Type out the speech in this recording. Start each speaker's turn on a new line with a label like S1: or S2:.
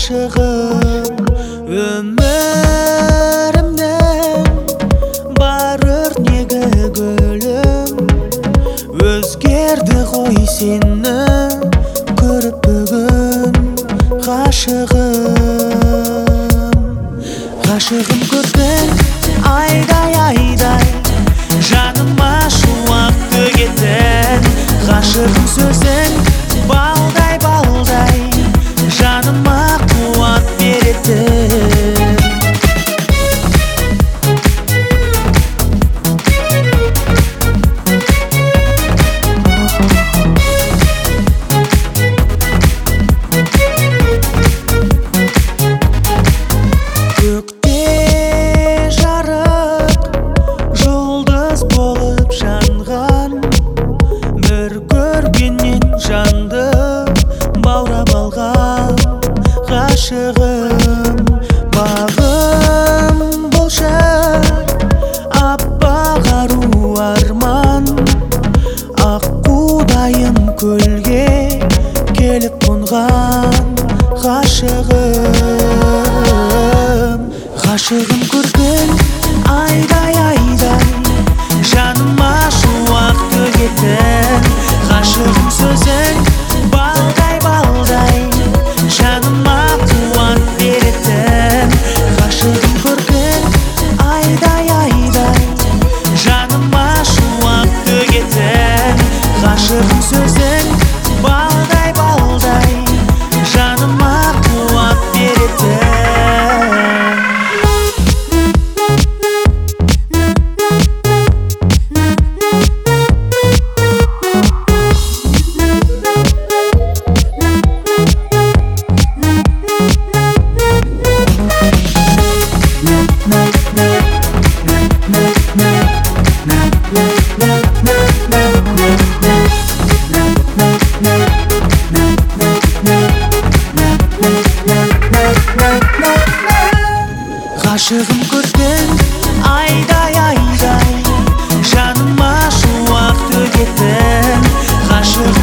S1: ғашығым өмірімнің бар өрнегі гүлім өзгерді ғой сені көріп бүгін ғашығым көрдің айдай жаныма шуақ төгетін ғашығым сөзің балдай жаныма қуат беретін көкте жарық жұлдыз болып жанған бір көргеннен жанды баурап алған ғашығым бағым болшы аппақ ару арман аққудайым көлге келіп қонған ғашығым көрдің айдай жаныма шуақ төгетін ғашығым сөзің балдай жаныма қуат беретін ғашығым көрдің айдай жаныма шуақ төгетін ғашығым сөзің балдай жаныма қуат беретін ғашығым көрдің айдай жаныма шуақ төгетін ғашығым